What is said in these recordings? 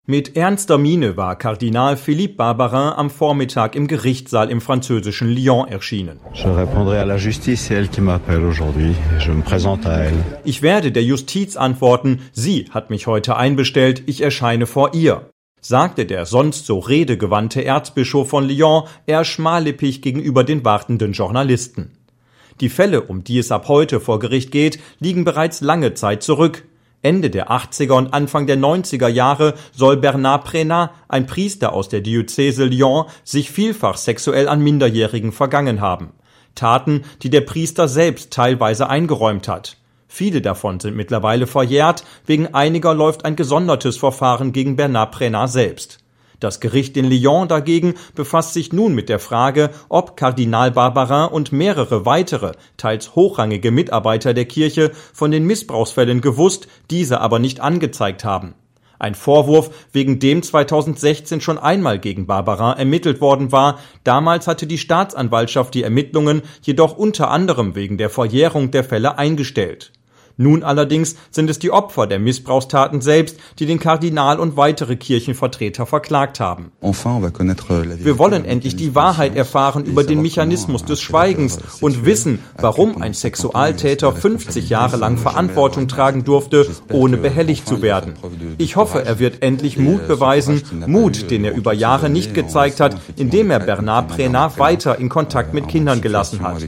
Mit ernster Miene war Kardinal Philippe Barbarin am Vormittag im Gerichtssaal im französischen Lyon erschienen. Ich werde der Justiz antworten, sie hat mich heute einbestellt, ich erscheine vor ihr, sagte der sonst so redegewandte Erzbischof von Lyon, eher schmallippig gegenüber den wartenden Journalisten. Die Fälle, um die es ab heute vor Gericht geht, liegen bereits lange Zeit zurück. Ende der 80er und Anfang der 90er Jahre soll Bernard Prénat, ein Priester aus der Diözese Lyon, sich vielfach sexuell an Minderjährigen vergangen haben. Taten, die der Priester selbst teilweise eingeräumt hat. Viele davon sind mittlerweile verjährt, wegen einiger läuft ein gesondertes Verfahren gegen Bernard Prénat selbst. Das Gericht in Lyon dagegen befasst sich nun mit der Frage, ob Kardinal Barbarin und mehrere weitere, teils hochrangige Mitarbeiter der Kirche von den Missbrauchsfällen gewusst, diese aber nicht angezeigt haben. Ein Vorwurf, wegen dem 2016 schon einmal gegen Barbarin ermittelt worden war. Damals hatte die Staatsanwaltschaft die Ermittlungen jedoch unter anderem wegen der Verjährung der Fälle eingestellt. Nun allerdings sind es die Opfer der Missbrauchstaten selbst, die den Kardinal und weitere Kirchenvertreter verklagt haben. Wir wollen endlich die Wahrheit erfahren über den Mechanismus des Schweigens und wissen, warum ein Sexualtäter 50 Jahre lang Verantwortung tragen durfte, ohne behelligt zu werden. Ich hoffe, er wird endlich Mut beweisen, Mut, den er über Jahre nicht gezeigt hat, indem er Bernard Prénat weiter in Kontakt mit Kindern gelassen hat,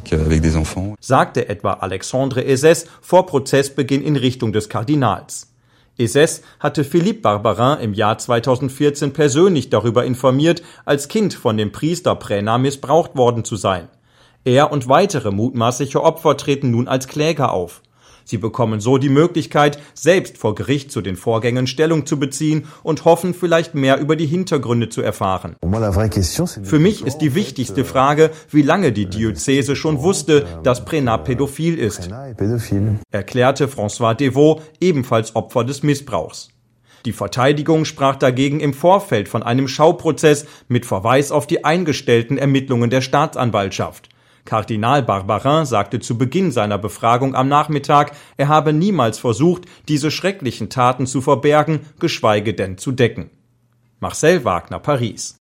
sagte etwa Alexandre Esès vor Prozessbeginn in Richtung des Kardinals. Esès hatte Philippe Barbarin im Jahr 2014 persönlich darüber informiert, als Kind von dem Priester Prénat missbraucht worden zu sein. Er und weitere mutmaßliche Opfer treten nun als Kläger auf. Sie bekommen so die Möglichkeit, selbst vor Gericht zu den Vorgängen Stellung zu beziehen und hoffen, vielleicht mehr über die Hintergründe zu erfahren. Für mich ist die wichtigste Frage, wie lange die Diözese schon wusste, dass Prénat pädophil ist, erklärte François Devaux, ebenfalls Opfer des Missbrauchs. Die Verteidigung sprach dagegen im Vorfeld von einem Schauprozess mit Verweis auf die eingestellten Ermittlungen der Staatsanwaltschaft. Kardinal Barbarin sagte zu Beginn seiner Befragung am Nachmittag, er habe niemals versucht, diese schrecklichen Taten zu verbergen, geschweige denn zu decken. Marcel Wagner, Paris.